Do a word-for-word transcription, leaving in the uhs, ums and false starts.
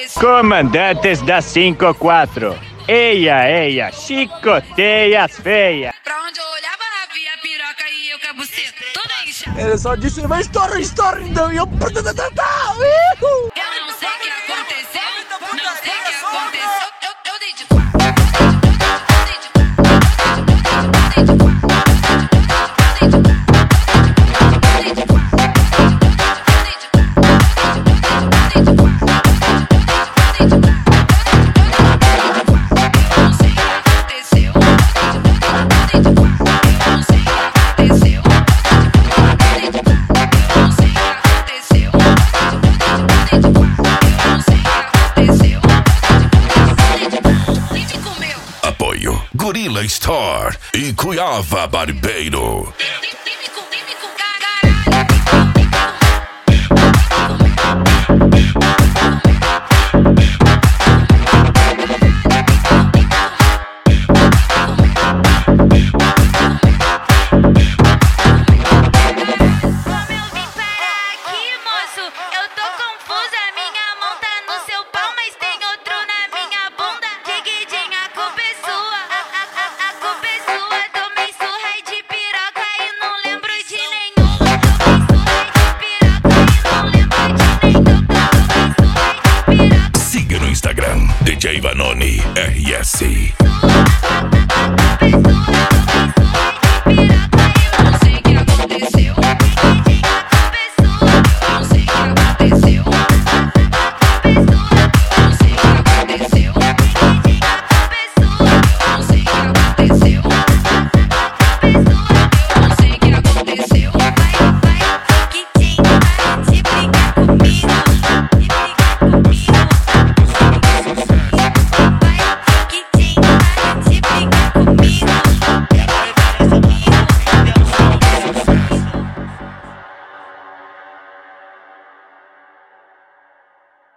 Comandantes da cinco quatro. Eia, eia, chicoteia as feias. Pra onde eu olhava, havia a piroca e eu com a buceta toda inchada. Ele só disse, vai estoura, estoura, então, e eu... Eu não sei o que aconteceu, não sei o que aconteceu, eu, eu dei de quatro. Gorilla Store e Cuiava Barbeiro. D J Vanoni R S.